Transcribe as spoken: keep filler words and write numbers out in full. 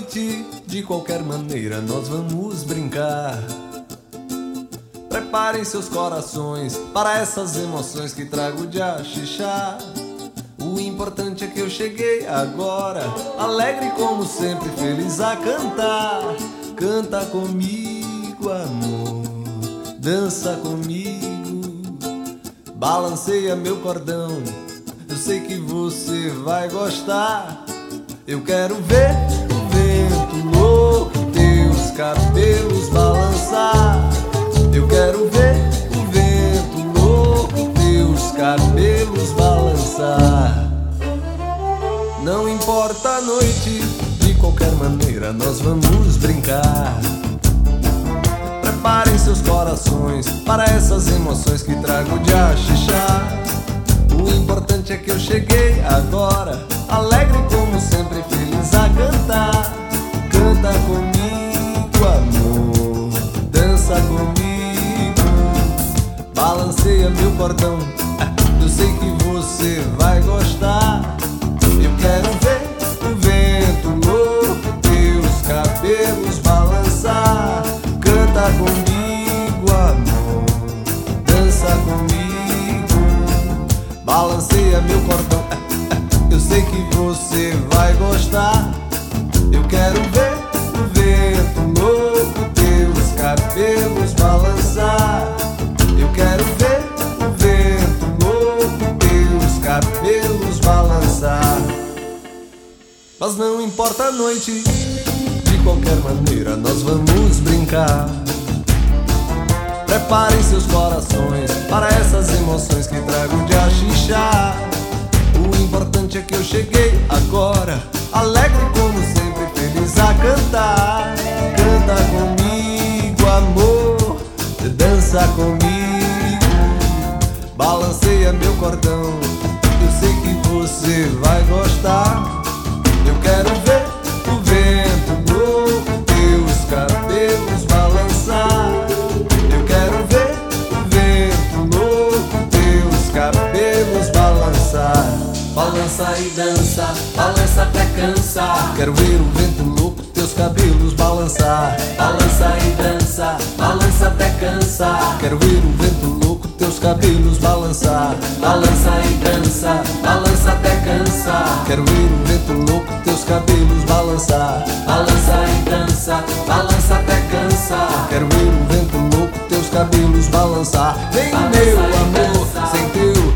noite, de qualquer maneira nós vamos brincar. Preparem seus corações para essas emoções que trago de axixá. O importante é que eu cheguei agora, alegre como sempre, feliz a cantar. Canta comigo, amor, dança comigo, balanceia meu cordão, eu sei que você vai gostar. Eu quero ver o vento louco, teus cabelos balançar. Eu quero ver o vento louco, teus cabelos balançar. Não importa a noite, de qualquer maneira nós vamos brincar. Preparem seus corações para essas emoções que trago de axixá. O importante é que eu cheguei agora, alegre como sempre, feliz a cantar. Canta comigo, amor, dança comigo, balanceia meu cordão, eu sei que você vai gostar. Eu quero ver o vento louco, teus cabelos balançar. Canta comigo, amor, dança comigo, balanceia meu cordão, eu sei que você vai gostar. Eu quero ver o vento louco, teus cabelos balançar. Eu quero ver o vento louco, teus cabelos balançar. Mas não importa a noite, de qualquer maneira nós vamos brincar. Preparem seus corações para essas emoções que trago de axixá. O importante é que eu cheguei agora, alegre como sempre, feliz a cantar. Canta comigo, amor, dança comigo, balanceia meu cordão, eu sei que você vai gostar. Eu quero ver o vento louco, teus cabelos balançar. Eu quero ver o vento louco, teus cabelos balançar. Balança e dança, balança até cansar. Quero ver o vento louco, teus cabelos balançar. Balança e dança, balança até cansar. Quero ver o vento louco, teus cabelos balançar. Balança e dança, balança até cansar. Quero ver o vento louco, teus cabelos balançar. Balança e dança, balança até cansar. Quero ver o vento louco, teus cabelos balançar. Vem meu amor, sem teu